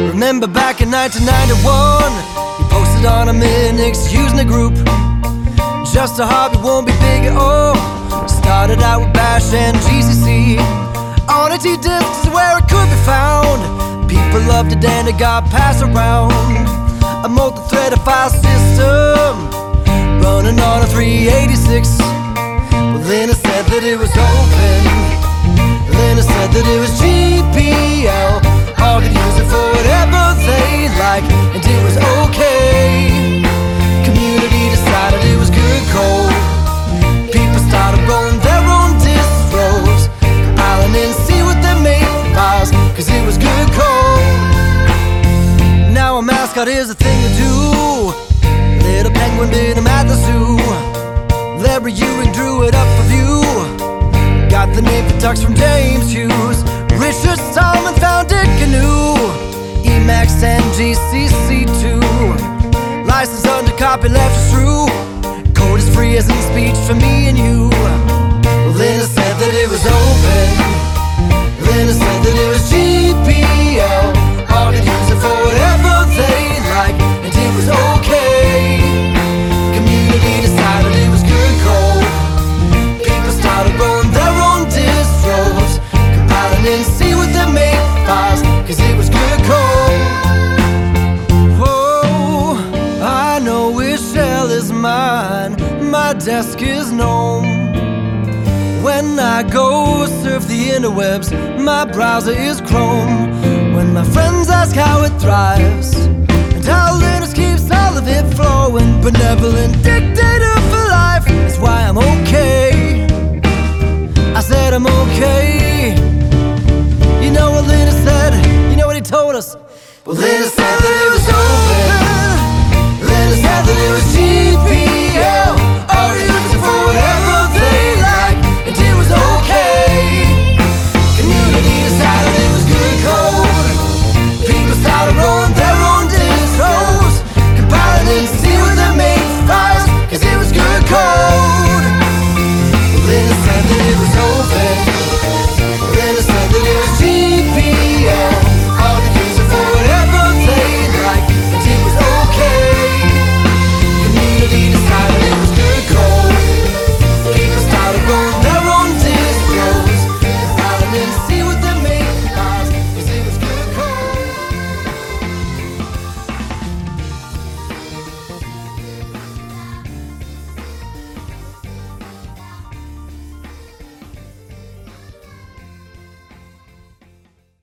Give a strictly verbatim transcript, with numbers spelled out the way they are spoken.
Remember back in nineteen ninety-one, he posted on a Minix using a group. Just a hobby, won't be big at all. Started out with Bash and G C C. On a T-disc is where it could be found. People loved it and it got passed around. A multi-threaded file system running on a three eighty-six. Well, Linus said that it was open. Linus said that it was G P L. All could use it for whatever they like, and it was okay. Community decided it was good code. People started rolling their own distros, compiling and see what they made files, cause it was good code. Now a mascot is a thing to do. Little penguin bit him at the zoo. Larry Ewing drew it up for view. Got the name for Tux from James Hughes. Richard Stallman founded G N U. Emacs and G C C two. License under copy left us through. Code is free as in speech for me and you. Well, Linus said that it was open. Linus said that it was G P L. All could use it for whatever they like, and it was okay. Community decided it was good code. People started rolling their own distros, compiling and see what they make files, cause it was good code. Whoa, I know which shell is mine. My desk is GNOME. When I go surf the interwebs, my browser is Chrome. When my friends ask how it thrives, and how Linus keeps all of it flowing, benevolent dictator for life, that's why I'm okay. I said I'm okay. You know what Linus said? You know what he told us? Well, Linus said that it was okay.